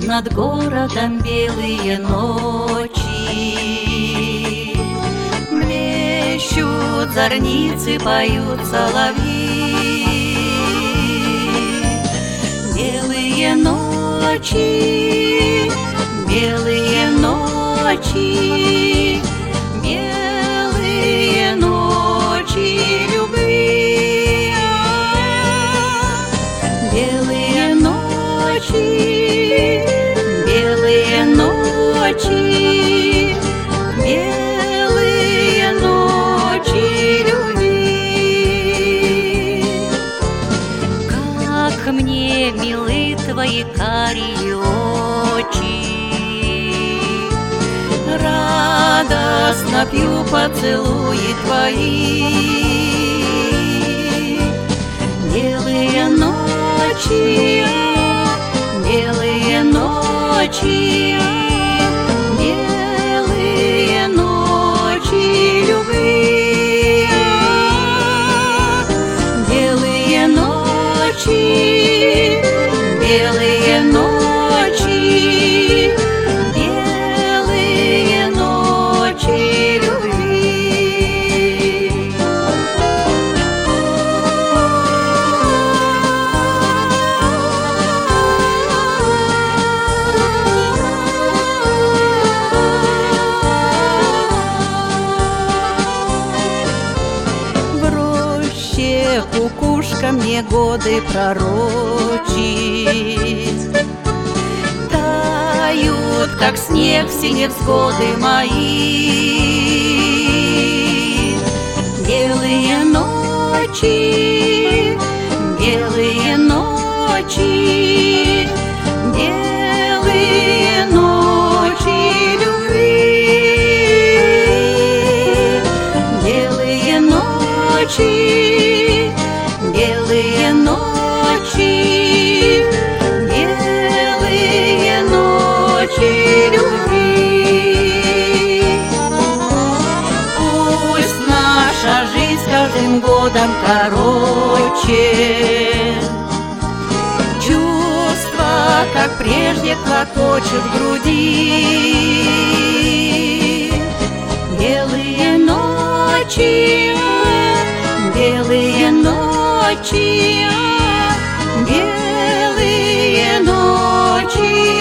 над городом белые ночи. Блещут зорницы, поют соловьи. Белые ночи, белые ночи, белые ночи любви. Белые ночи, белые ночи, белые ночи любви. Как мне милы твои карие очи, радостно пью поцелуи твои. Белые ночи, белые ночи, белые ночи любви. Белые ночи, белые ночи, белые ночи любви. В роще кукушка мне годы пророчит, тают, как снег, все невзгоды мои. Белые ночи, белые ночи, белые ночи любви. Белые ночи, белые ночи, белые ночи любви. Пусть наша жизнь с каждым годом короче, чувства, как прежде, клокочут в груди. Белые ночи, белые ночи, белые ночи